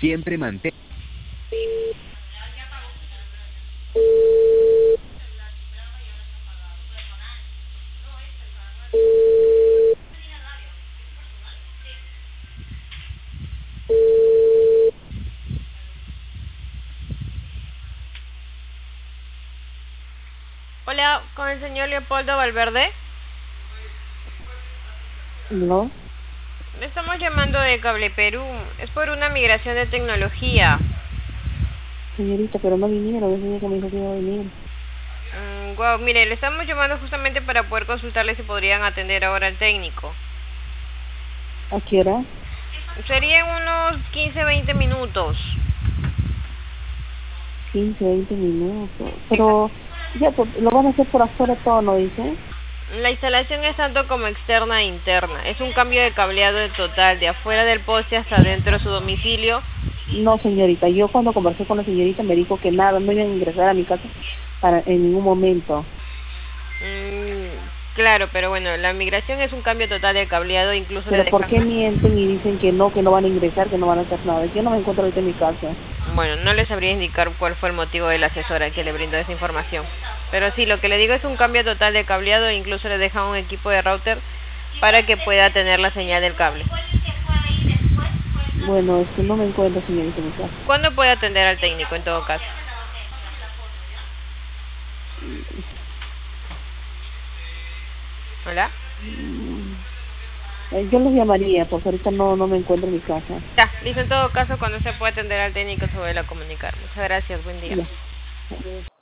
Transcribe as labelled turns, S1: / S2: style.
S1: Siempre mantén.
S2: Hola, con el señor Leopoldo Valverde.
S3: No,
S2: Le estamos llamando de Cable Perú. Es por una migración de tecnología.
S3: señorita, pero no vinieron, ese día que me dijo que iba a venir.
S2: Wow, mire, le estamos llamando justamente para poder consultarle si podrían atender ahora al técnico.
S3: ¿A qué hora?
S2: Serían unos 15-20 minutos.
S3: 15, 20 minutos.
S2: Exacto.
S3: Pero ya, pues, lo van a hacer por afuera todo, ¿no dice?
S2: La instalación es tanto como externa e interna. Es un cambio de cableado en total, de afuera del poste hasta dentro de su domicilio.
S3: No, señorita, yo cuando conversé con la señorita me dijo que nada, no iban a ingresar a mi casa en ningún momento.
S2: Claro, pero bueno, la migración es un cambio total de cableado, incluso le
S3: Pero ¿por
S2: dejan...
S3: qué mienten y dicen que no van a ingresar, que no van a hacer nada? Yo no me encuentro ahorita en mi casa.
S2: Bueno, no le sabría indicar cuál fue el motivo de la asesora que le brindó esa información. Pero sí, lo que le digo es un cambio total de cableado e incluso le deja un equipo de router para que pueda tener la señal del cable.
S3: Bueno, no me encuentro, señorita, en mi casa.
S2: ¿Cuándo puede atender al técnico en todo caso? ¿Hola?
S3: Mm, Yo los llamaría, porque ahorita no me encuentro en mi casa.
S2: Ya, listo, en todo caso, cuando se pueda atender al técnico se vuelve a comunicar. Muchas gracias, buen día.
S3: Ya.